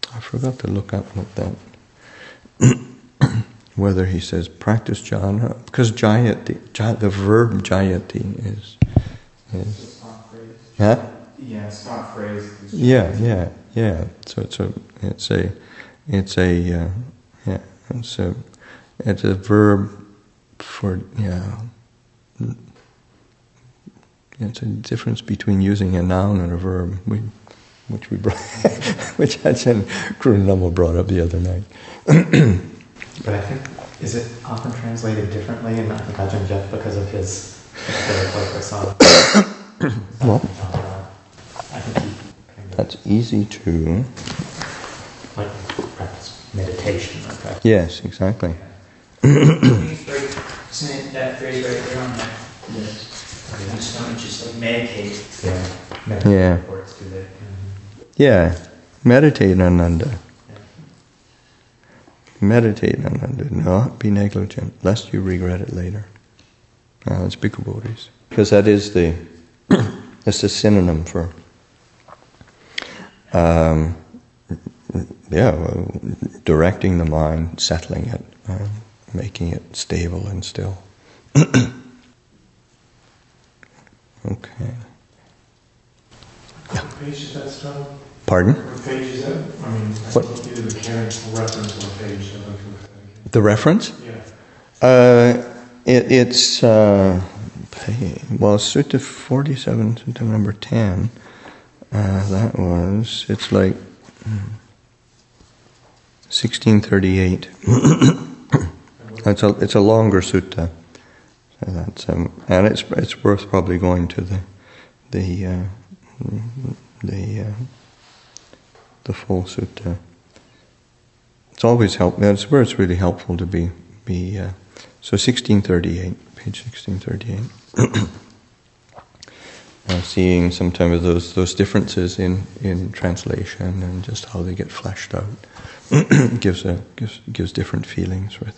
I forgot to look up what that. Whether he says practice jhana, because jayati, the verb jayati is Stock phrase. huh? Yeah, stock phrase. Yeah. So it's a verb for It's a difference between using a noun and a verb, which Ajahn Krununama brought up the other night. But I think, is it often translated differently? And I think Ajahn Jeff, because of his focus on Well, I think he that's easy to... like practice meditation or practice. Yes, exactly. Isn't that phrase right there on that? Yes. Just like meditate. Yeah. Meditate Yeah. reports do that. Yeah, meditate, Ananda. Meditate, Ananda. Not be negligent, lest you regret it later. That's Bhikkhu Bodhis. Because that is that's a synonym for directing the mind, settling it, making it stable and still. Okay. What page is that from? Pardon? What page is that? I mean, What? either the mechanical reference or the page. The reference? Yeah. It's Sutta 47, Sutta number 10. It's like 1638. It's a longer sutta. So that's and it's worth probably going to the full sutta. It's always helpful. That's where it's really helpful to be. So 1638, page 1638. Seeing sometimes those differences in translation and just how they get fleshed out gives different feelings for